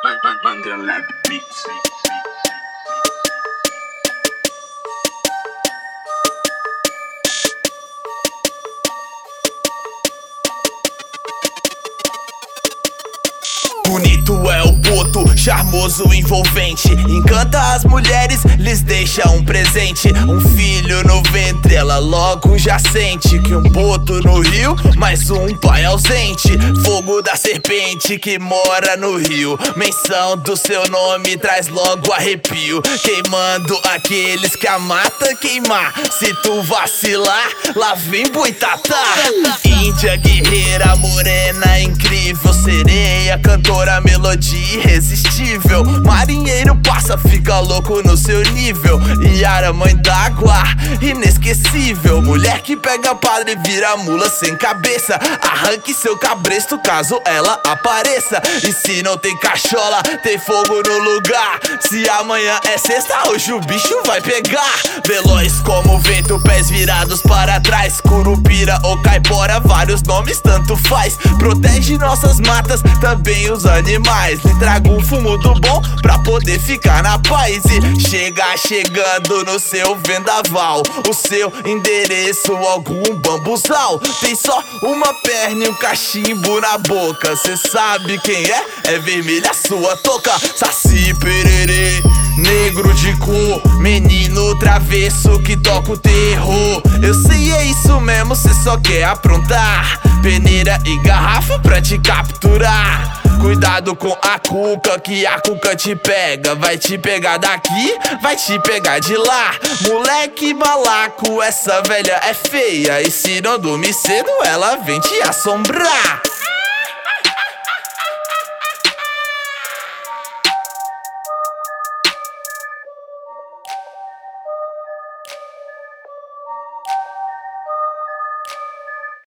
Underlab Beats. Bonito é o puto, charmoso, envolvente. Encanta as mulheres, lhes deixa um presente. Um filho no ventre, ela logo já sente que um boto no rio, mais um pai ausente. Fogo da serpente que mora no rio. Menção do seu nome traz logo arrepio. Queimando aqueles que a mata queimar. Se tu vacilar, lá vem boitatá. Índia guerreira, morena, incrível. Sereia, cantora, melodia irresistível. Marinheiro passa, fica louco no seu nível. Yara, mãe d'água, inesquecível. Mulher que pega padre e vira mula sem cabeça. Arranque seu cabresto caso ela apareça. E se não tem cachola, tem fogo no lugar. Se amanhã é sexta, hoje o bicho vai pegar. Veloz como o vento, pés virados para trás. Curupira ou caipora, vários nomes tanto faz. Protege nossas matas, também os animais. Lhe trago um fumo do bom pra poder ficar na paz. E chegando no seu vendaval. O seu endereço, algum bambuzal. Tem só uma perna e um cachimbo na boca. Cê sabe quem é? É vermelha a sua touca. Saci pererê, negro de cor, menino travesso que toca o terror. Eu sei, é isso mesmo, cê só quer aprontar. Peneira e garrafa pra te capturar. Cuidado com a cuca, que a cuca te pega. Vai te pegar daqui, vai te pegar de lá. Moleque malaco, essa velha é feia. E se não dormir cedo, ela vem te assombrar.